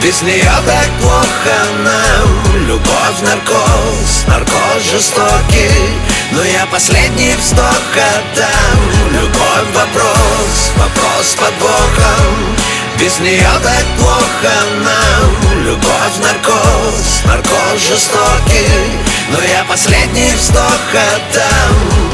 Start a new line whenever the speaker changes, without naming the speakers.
Без нее так плохо нам. Любовь, наркоз, наркоз жестокий, но я последний вздох отдам. Любовь, вопрос, вопрос под боком. Без нее так плохо нам. Любовь, наркоз, наркоз жестокий, но я последний вздох отдам.